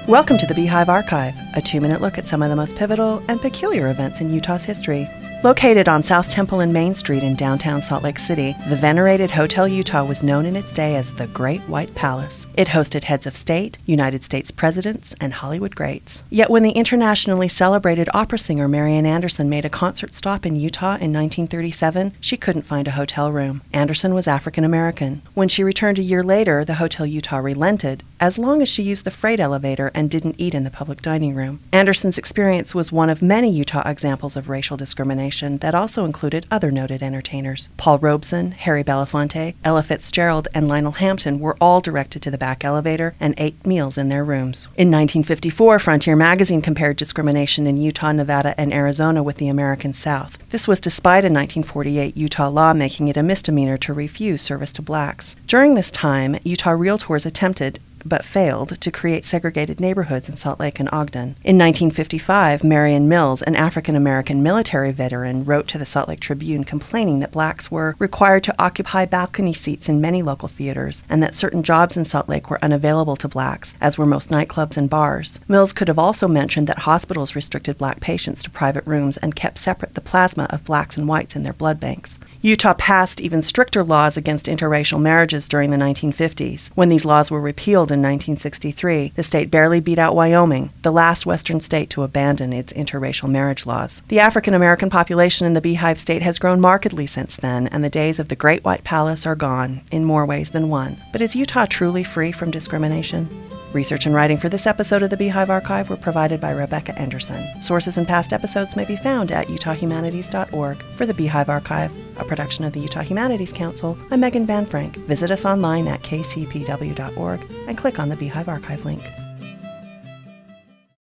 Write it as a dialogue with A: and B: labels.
A: Welcome to the Beehive Archive, a 2-minute look at some of the most pivotal and peculiar events in Utah's history. Located on South Temple and Main Street in downtown Salt Lake City, the venerated Hotel Utah was known in its day as the Great White Palace. It hosted heads of state, United States presidents, and Hollywood greats. Yet when the internationally celebrated opera singer Marian Anderson made a concert stop in Utah in 1937, she couldn't find a hotel room. Anderson was African American. When she returned a year later, the Hotel Utah relented, as long as she used the freight elevator and didn't eat in the public dining room. Anderson's experience was one of many Utah examples of racial discrimination that also included other noted entertainers. Paul Robeson, Harry Belafonte, Ella Fitzgerald, and Lionel Hampton were all directed to the back elevator and ate meals in their rooms. In 1954, Frontier magazine compared discrimination in Utah, Nevada, and Arizona with the American South. This was despite a 1948 Utah law making it a misdemeanor to refuse service to blacks. During this time, Utah realtors attempted but failed to create segregated neighborhoods in Salt Lake and Ogden. In 1955, Marion Mills, an African-American military veteran, wrote to the Salt Lake Tribune complaining that blacks were required to occupy balcony seats in many local theaters and that certain jobs in Salt Lake were unavailable to blacks, as were most nightclubs and bars. Mills could have also mentioned that hospitals restricted black patients to private rooms and kept separate the plasma of blacks and whites in their blood banks. Utah passed even stricter laws against interracial marriages during the 1950s. When these laws were repealed in 1963, the state barely beat out Wyoming, the last western state to abandon its interracial marriage laws. The African American population in the Beehive State has grown markedly since then, and the days of the Great White Palace are gone, in more ways than one. But is Utah truly free from discrimination? Research and writing for this episode of the Beehive Archive were provided by Rebecca Anderson. Sources and past episodes may be found at utahhumanities.org. For the Beehive Archive, a production of the Utah Humanities Council, I'm Megan Van Frank. Visit us online at kcpw.org and click on the Beehive Archive link.